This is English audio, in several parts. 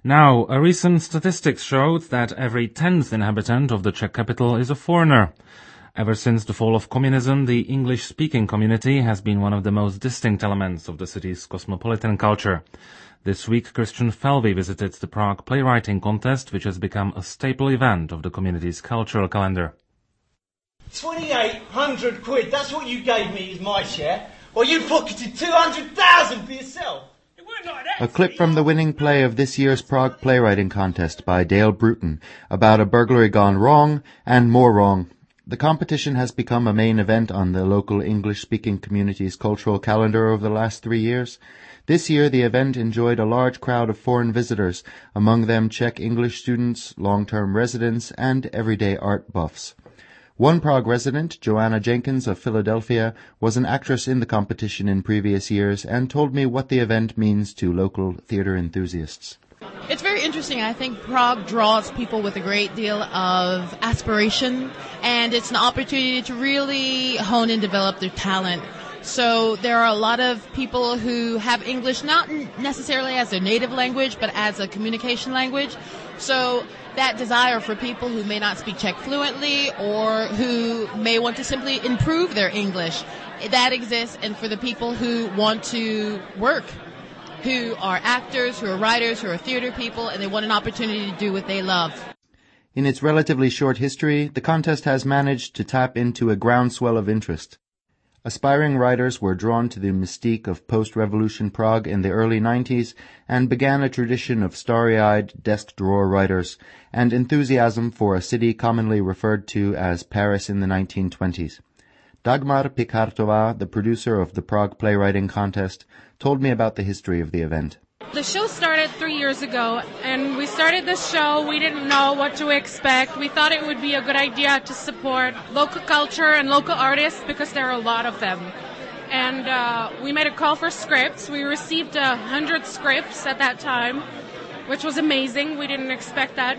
Now, a recent statistics showed that every 10th inhabitant of the Czech capital is a foreigner. Ever since the fall of communism, the English-speaking community has been one of the most distinct elements of the city's cosmopolitan culture. This week, Christian Felvy visited the Prague Playwriting Contest, which has become a staple event of the community's cultural calendar. 2,800 quid, that's what you gave me as my share. Well, you pocketed 200,000 for yourself. A clip from the winning play of this year's Prague Playwriting Contest by Dale Bruton about a burglary gone wrong and more wrong. The competition has become a main event on the local English-speaking community's cultural calendar over the last 3 years. This year, the event enjoyed a large crowd of foreign visitors, among them Czech English students, long-term residents, and everyday art buffs. One Prague resident, Joanna Jenkins of Philadelphia, was an actress in the competition in previous years and told me what the event means to local theater enthusiasts. It's very interesting. I think Prague draws people with a great deal of aspiration, and it's an opportunity to really hone and develop their talent. So there are a lot of people who have English not necessarily as their native language, but as a communication language. So that desire for people who may not speak Czech fluently or who may want to simply improve their English, that exists. And for the people who want to work, who are actors, who are writers, who are theater people, and they want an opportunity to do what they love. In its relatively short history, the contest has managed to tap into a groundswell of interest. Aspiring writers were drawn to the mystique of post-revolution Prague in the early 90s and began a tradition of starry-eyed desk-drawer writers and enthusiasm for a city commonly referred to as Paris in the 1920s. Dagmar Pikartová, the producer of the Prague Playwriting Contest, told me about the history of the event. The show started 3 years ago, and we started the show. We didn't know what to expect. We thought it would be a good idea to support local culture and local artists because there are a lot of them. And we made a call for scripts. We received 100 scripts at that time, which was amazing. We didn't expect that.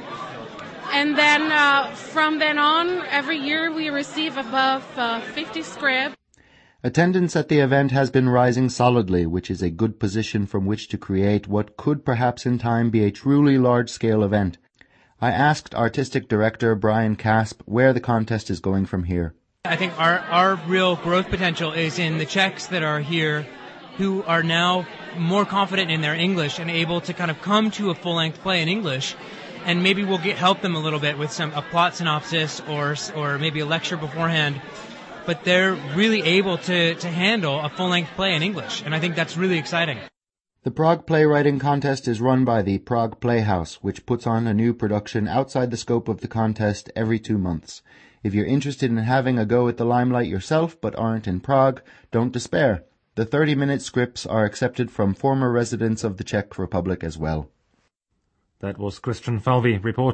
And then from then on, every year we receive above 50 scripts. Attendance at the event has been rising solidly, which is a good position from which to create what could perhaps in time be a truly large-scale event. I asked artistic director Brian Casp where the contest is going from here. I think our real growth potential is in the Czechs that are here who are now more confident in their English and able to kind of come to a full-length play in English. And maybe we'll help them a little bit with a plot synopsis or maybe a lecture beforehand. But they're really able to handle a full-length play in English, and I think that's really exciting. The Prague Playwriting Contest is run by the Prague Playhouse, which puts on a new production outside the scope of the contest every 2 months. If you're interested in having a go at the limelight yourself but aren't in Prague, don't despair. The 30-minute scripts are accepted from former residents of the Czech Republic as well. That was Christian Felvy reporting.